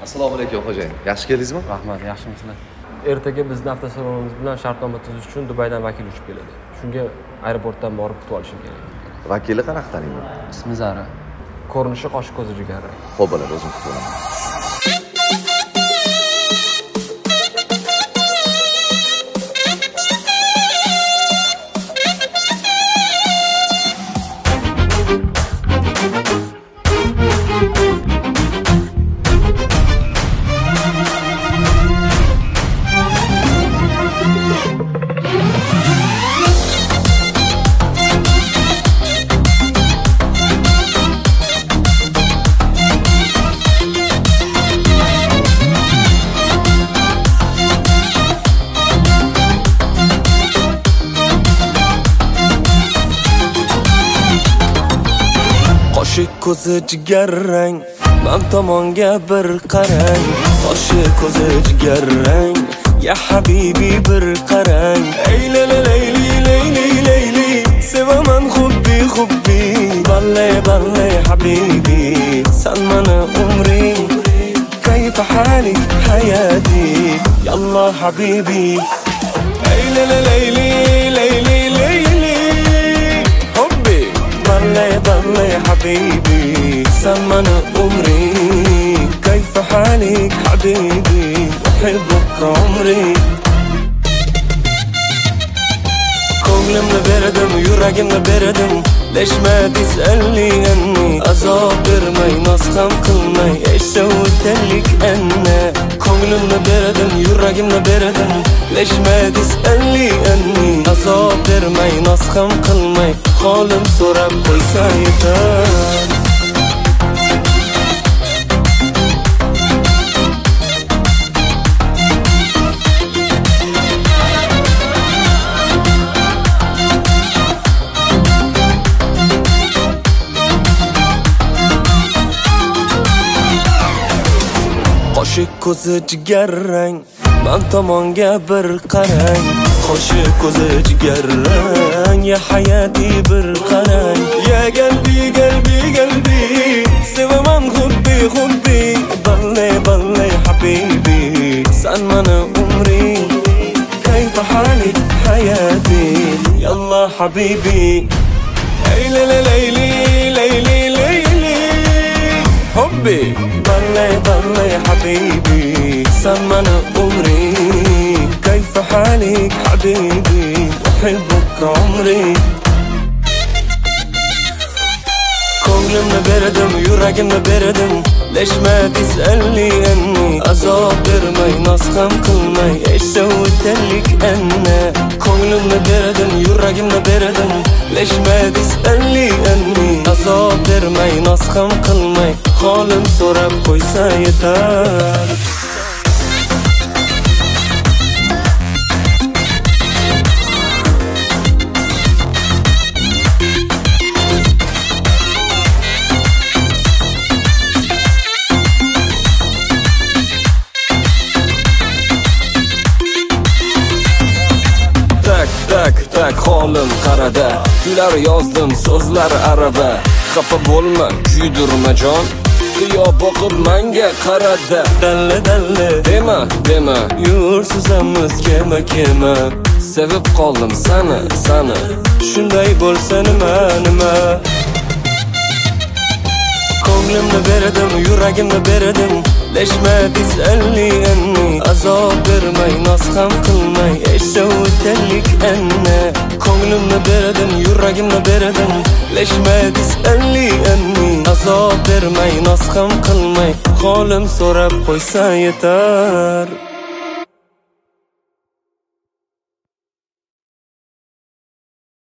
Assalomu alaykum xo'jayin. Yaxshi keldingizmi? Rahmat, yaxshimisizlar? Ertaga bizning avtosalonimiz bilan shartnoma tuzish uchun Dubaydan vakil uchib keladi. Shunga aeroportdan borib kutib olishim kerak. Vakili qanaqa taniyman? Ismi Zara. Ko'rinishi qosh ko'zi jigarrang. Xo'p bo'ladi, o'zim kutib olaman. Qoshi ko'zi jigarrang, men tomonga bir qarang. Qoshi ko'zi jigarrang, ya habibi bir qarang. Ey layli layli layli, sevaman xubbi xubbi. Balle habibi, sen mana umring. Kayfa halik hayati, yalla habibi. Ey layli layli layli, hubbi. Balle حبيبي سمن عمري كيف حالك حبيبي أحبك عمري ko'nglimni berdim yuragimni berdim lesh ma تسألني عني azob bermay noz ham qilmay eshitalik anna ko'nglimni berdim yuragimni berdim lesh ma تسألني عني azob bermay noz ham qilmay holim so'rab qo'ysa yetar Qoshi ko'zi jigarrang, men tomonga bir qarang. Qoshi ko'zi jigarrang, ya hayati bir qarang. Ya qalbi, sevaman xuddi xuddi. Balle habibi, sen mana umring. Kayfa halik hayati, yalla habibi. Ey layli layli, hubbi. balle حبيبي سمن عمري كيف حالك حبيبي أحبك عمري ko'nglimni berdim yuragimni berdim lesh ma تسألني عني azob bermay noz ham qilmay eshitalik anna ko'nglimni berdim yuragimni berdim lesh ma تسألني عني azob bermay noz ham qilmay holim so'rab qo'ysa yetar tak holim qarada kular yozdim so'zlar araba xafa bo'lma kuydirma jon qiyo boqib menga qarada dalle dema yursizamiz kema sevib qoldim sani shunday bo'lsa nima ko'nglimni berdim yuragimni berdim lesh ma تسألني عني azob bermay noz ham qilmay eshitalik anna ko'nglimni berdim yuragimni berdim lesh ma تسألني عني azob bermay noz ham qilmay holim so'rab qo'ysa yetar